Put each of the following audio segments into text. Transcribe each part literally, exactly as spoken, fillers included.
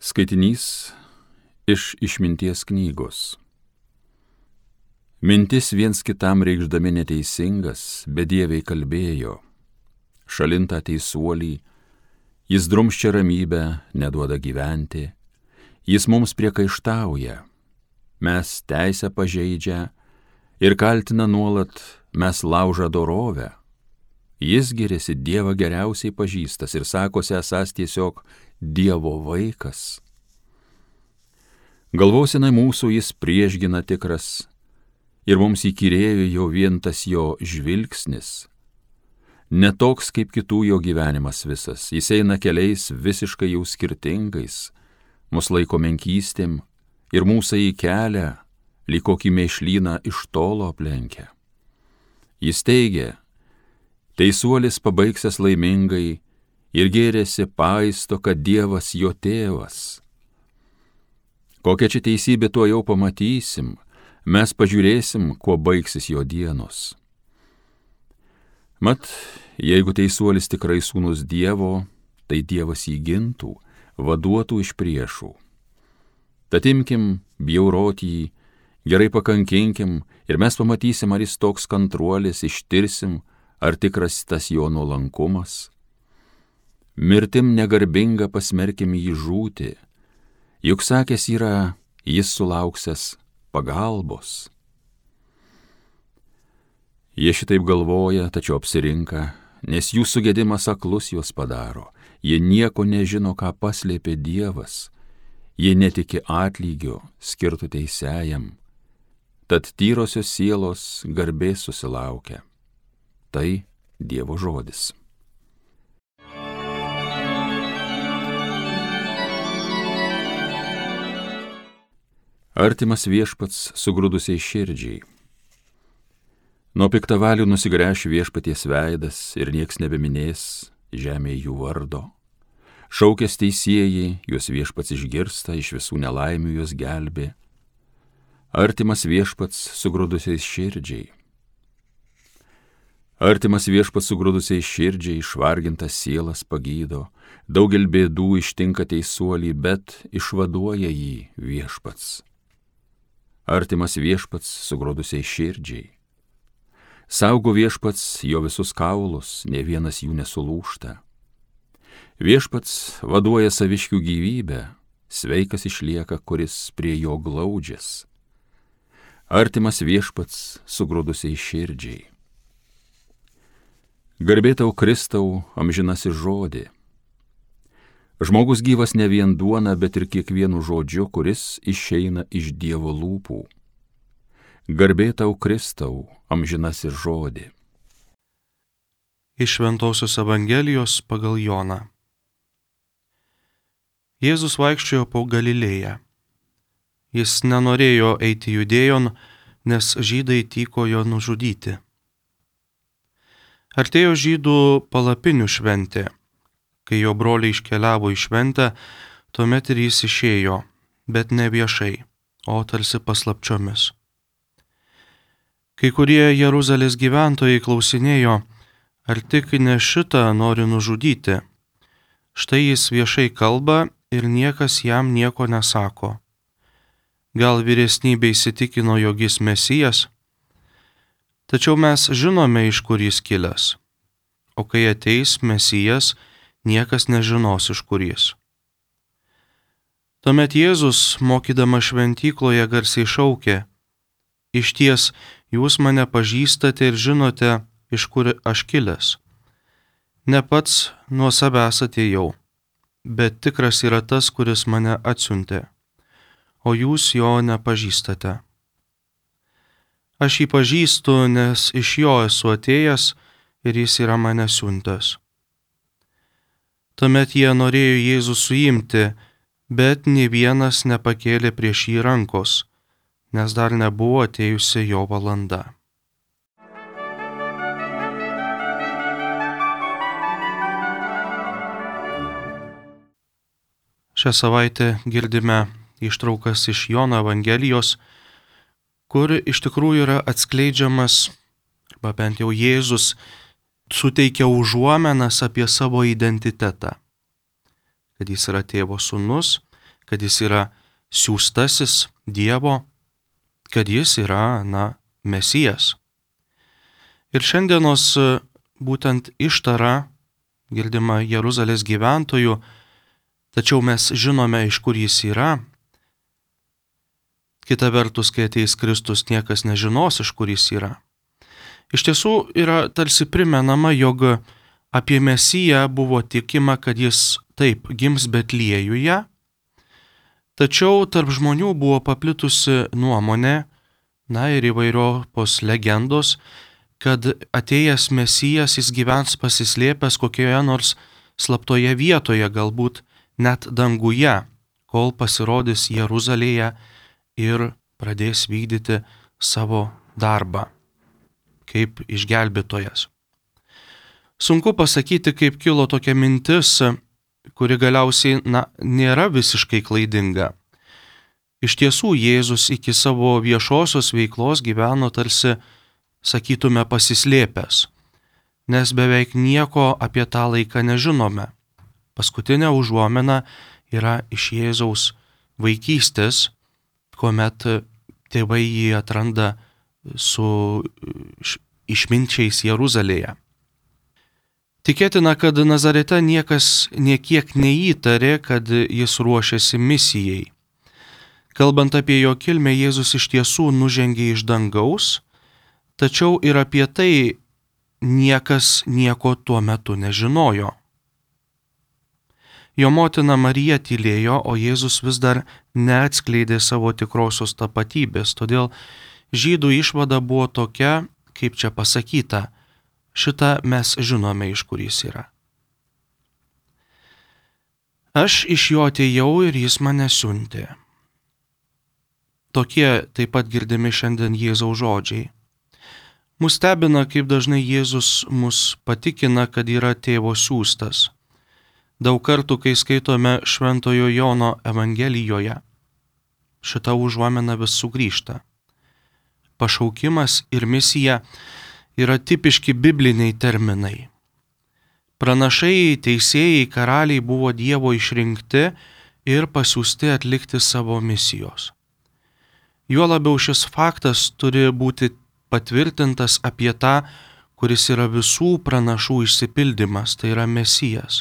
Skaitinys iš Išminties knygos. Mintis viens kitam reikšdami neteisingas, bedieviai kalbėjo. Šalintą teisuolį, jis drumsčia ramybę, neduoda gyventi, jis mums priekaištauja, mes teisę pažeidžia ir kaltina nuolat, mes laužą dorovę. Jis giriasi Dievą geriausiai pažįstas ir sakosi esąs tiesiog Dievo vaikas. Galvosenai mūsų jis priešgina tikras ir mums įkyrėjo jau vien tas jo žvilgsnis. Ne toks kaip kitų jo gyvenimas visas, jis eina keliais visiškai jau skirtingais, mus laiko menkystėm ir mūsų į kelią, lyg kokį mėšlyną iš tolo aplenkia. Jis teigia, teisuolis pabaigsias laimingai ir gėrėsi paisto, kad Dievas jo tėvas. Kokia čia teisybė, tuo jau pamatysim, mes pažiūrėsim, kuo baigsis jo dienos. Mat, jeigu teisuolis tikrai sūnus Dievo, tai Dievas jį gintų, vaduotų iš priešų. Tad imkim, bjaurot jį, gerai pakankinkim ir mes pamatysim, ar jis toks kantruolis, ištirsim, ar tikras tas jo nuolankumas. Mirtim negarbinga pasmerkim jį žūti, juk sakęs yra, jis sulauksęs pagalbos. Jie šitaip galvoja, tačiau apsirinka, nes jų sugedimas aklus juos padaro. Jie nieko nežino, ką paslėpė Dievas. Jie netiki atlygio, skirtų teisėjam. Tad tyrosios sielos garbės susilaukia. Tai Dievo žodis. Artimas viešpats sugrūdusiai širdžiai. Nuo piktavalių nusigręš viešpaties veidas ir nieks nebeminės žemėje jų vardo. Šaukės teisėjai, juos viešpats išgirsta, iš visų nelaimių juos gelbė. Artimas viešpats sugrūdusiai širdžiai. Artimas viešpats sugrūdusiai širdžiai, išvargintas sielas pagydo, daugel bėdų ištinka teisuolį, bet išvaduoja jį viešpats. Artimas viešpats sugrūdusiai širdžiai. Saugo viešpats jo visus kaulus, ne vienas jų nesulūžta. Viešpats vaduoja saviškių gyvybę, sveikas išlieka, kuris prie jo glaudžias. Artimas viešpats sugrūdusiai širdžiai. Garbė tau, Kristau, amžinasis žodį. Žmogus gyvas ne vien duona, bet ir kiekvienu žodžiu, kuris išeina iš Dievo lūpų. Garbė tau, Kristau, amžinasis žodį. Iš Šventosios Evangelijos pagal Joną. Jėzus vaikščiojo po Galilėją. Jis nenorėjo eiti Judėjon, nes žydai tykojo nužudyti. Artėjo žydų palapinių šventė. Kai jo broliai iškeliavo į šventę, tuomet ir jis išėjo, bet ne viešai, o tarsi paslapčiomis. Kai kurie Jeruzalės gyventojai klausinėjo, ar tik ne šitą nori nužudyti. Štai jis viešai kalba ir niekas jam nieko nesako. Gal vyresnybė įsitikino, jog jis Mesijas? Tačiau mes žinome, iš kur jis kilęs. O kai ateis Mesijas, niekas nežinos, iš kur jis. Tuomet Jėzus, mokydama šventykloje, garsiai šaukė, išties, jūs mane pažįstate ir žinote, iš kur aš kilęs. Ne pats nuo savęs atėjau, bet tikras yra tas, kuris mane atsiuntė, o jūs jo nepažįstate. Aš jį pažįstu, nes iš jo esu atėjęs ir jis yra mane siuntęs. Tuomet jie norėjo Jėzų suimti, bet nė vienas nepakėlė prieš jį rankos, nes dar nebuvo atėjusi jo valanda. Šią savaitę girdime ištraukas iš Jono Evangelijos, kur iš tikrųjų yra atskleidžiamas, arba bent jau Jėzus suteikia užuomenas apie savo identitetą. Kad jis yra tėvo sūnus, kad jis yra siųstasis Dievo, kad jis yra, na, Mesijas. Ir šiandienos būtent ištara girdima Jeruzalės gyventojų, tačiau mes žinome, iš kur jis yra. Kita vertus, kai ateis Kristus, niekas nežinos, iš kur jis yra. Iš tiesų yra tarsi primenama, jog apie Mesiją buvo tikima, kad jis taip gims Betliejuje, tačiau tarp žmonių buvo paplitusi nuomonė, na ir įvairios legendos, kad atėjęs Mesijas jis gyvens pasislėpęs kokioje nors slaptoje vietoje, galbūt net danguje, kol pasirodys Jeruzalėje ir pradės vykdyti savo darbą kaip išgelbėtojas. Sunku pasakyti, kaip kilo tokia mintis, kuri galiausiai, na, nėra visiškai klaidinga. Iš tiesų, Jėzus iki savo viešosios veiklos gyveno tarsi, sakytume, pasislėpęs, nes beveik nieko apie tą laiką nežinome. Paskutinė užuomina yra iš Jėzaus vaikystės, kuomet tėvai jį atranda su išminčiais Jeruzalėje. Tikėtina, kad Nazarete niekas niekiek neįtarė, kad jis ruošiasi misijai. Kalbant apie jo kilmę, Jėzus iš tiesų nužengė iš dangaus, tačiau ir apie tai niekas nieko tuo metu nežinojo. Jo motina Marija tylėjo, o Jėzus vis dar neatskleidė savo tikrosios tapatybės, todėl žydų išvada buvo tokia, kaip čia pasakyta, šitą mes žinome, iš kur jis yra. Aš iš jo atėjau ir jis mane siuntė. Tokie taip pat girdimi šiandien Jėzaus žodžiai. Mus stebina, kaip dažnai Jėzus mus patikina, kad yra tėvo siųstas. Daug kartų, kai skaitome Šventojo Jono Evangelijoje, šita užuomina vis sugrįžta. Pašaukimas ir misija yra tipiški bibliniai terminai. Pranašai, teisėjai, karaliai buvo Dievo išrinkti ir pasiųsti atlikti savo misijos. Juo labiau šis faktas turi būti patvirtintas apie tą, kuris yra visų pranašų išsipildymas, tai yra Mesijas.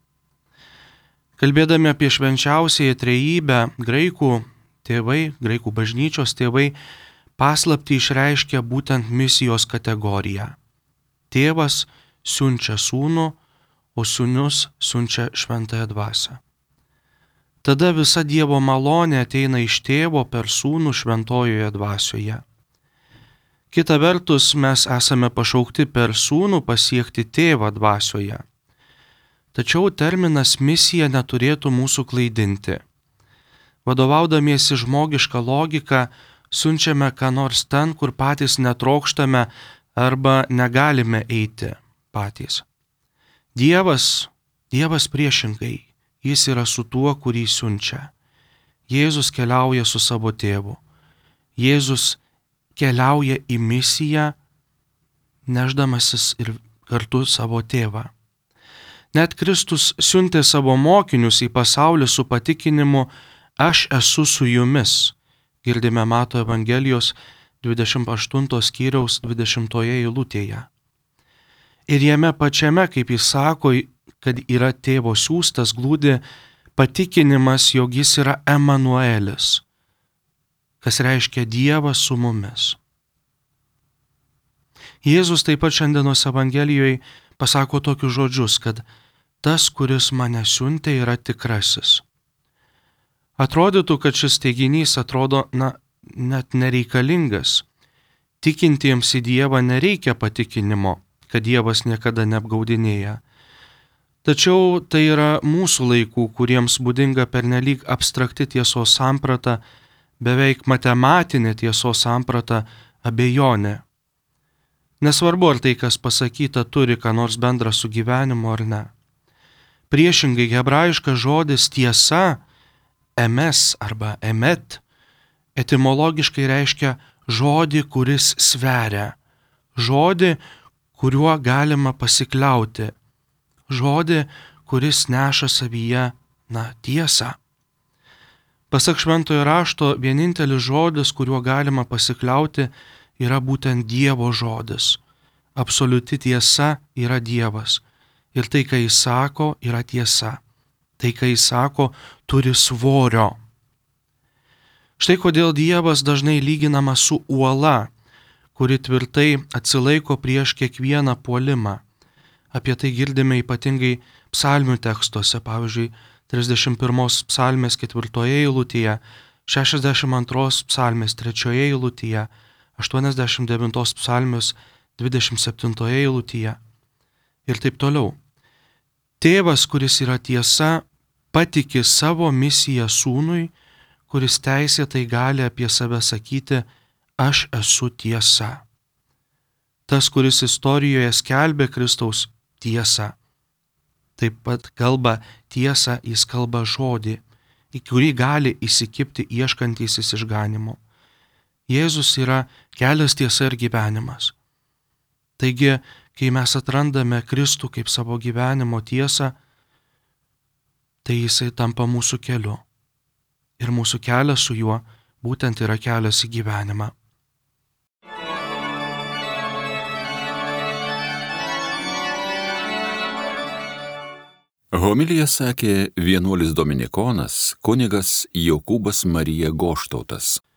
Kalbėdami apie švenčiausiąją trejybę, graikų tėvai, graikų bažnyčios tėvai, paslaptį išreiškia būtent misijos kategoriją. Tėvas siunčia sūnų, o sūnus siunčia šventąją dvasią. Tada visa Dievo malonė ateina iš tėvo per sūnų šventojoje dvasioje. Kita vertus, mes esame pašaukti per sūnų pasiekti tėvą dvasioje. Tačiau terminas misija neturėtų mūsų klaidinti. Vadovaudamiesi žmogišką logiką, siunčiame ką nors ten, kur patys netrokštame arba negalime eiti patys. Dievas, Dievas priešingai, jis yra su tuo, kurį siunčia. Jėzus keliauja su savo tėvu. Jėzus keliauja į misiją, neždamasis ir kartu savo tėvą. Net Kristus siuntė savo mokinius į pasaulį su patikinimu, aš esu su jumis. Girdime Mato Evangelijos dvidešimt aštunto skyriaus dvidešimtoje eilutėje. Ir jame pačiame, kaip jis sako, kad yra tėvo siųstas, glūdi patikinimas, jog jis yra Emanuelis, kas reiškia Dievas su mumis. Jėzus taip pat šiandienos Evangelijoje pasako tokius žodžius, kad tas, kuris mane siuntė, yra tikrasis. Atrodytų, kad šis teiginys atrodo, na, net nereikalingas. Tikintiems į Dievą nereikia patikinimo, kad Dievas niekada neapgaudinėja. Tačiau tai yra mūsų laikų, kuriems būdinga pernelyg abstrakti tiesos samprata, beveik matematinė tiesos samprata, abejonė. Nesvarbu, ar tai, kas pasakyta, turi ką nors bendra su gyvenimu ar ne. Priešingai, hebrajiškas žodis tiesa, emes arba emet, etimologiškai reiškia žodį, kuris sveria, žodį, kuriuo galima pasikliauti, žodį, kuris neša savyje, na, tiesą. Pasak šventojo rašto, vienintelis žodis, kuriuo galima pasikliauti, yra būtent Dievo žodis. Absoliuti tiesa yra Dievas. Ir tai, ką jis sako, yra tiesa. Tai, ką jis sako, turi svorio. Štai kodėl Dievas dažnai lyginamas su uola, kuri tvirtai atsilaiko prieš kiekvieną puolimą. Apie tai girdime ypatingai psalmių tekstuose, pavyzdžiui, trisdešimt pirmos psalmės ketvirtoje eilutėje, šešiasdešimt antros psalmės trečioje eilutėje, aštuoniasdešimt devintos psalmės dvidešimt septintoje eilutėje ir taip toliau. Tėvas, kuris yra tiesa, patiki savo misiją sūnui, kuris teisėtai gali apie save sakyti, aš esu tiesa. Tas, kuris istorijoje skelbė Kristaus tiesą, taip pat kalba tiesą, jis kalba žodį, į kurį gali įsikibti ieškantysis išganimo. Jėzus yra kelias, tiesa ir gyvenimas. Taigi, kai mes atrandame Kristų kaip savo gyvenimo tiesą, tai jisai tampa mūsų keliu. Ir mūsų kelias su juo būtent yra kelias į gyvenimą. Homiliją sakė vienuolis dominikonas kunigas Jokūbas Marija Goštautas.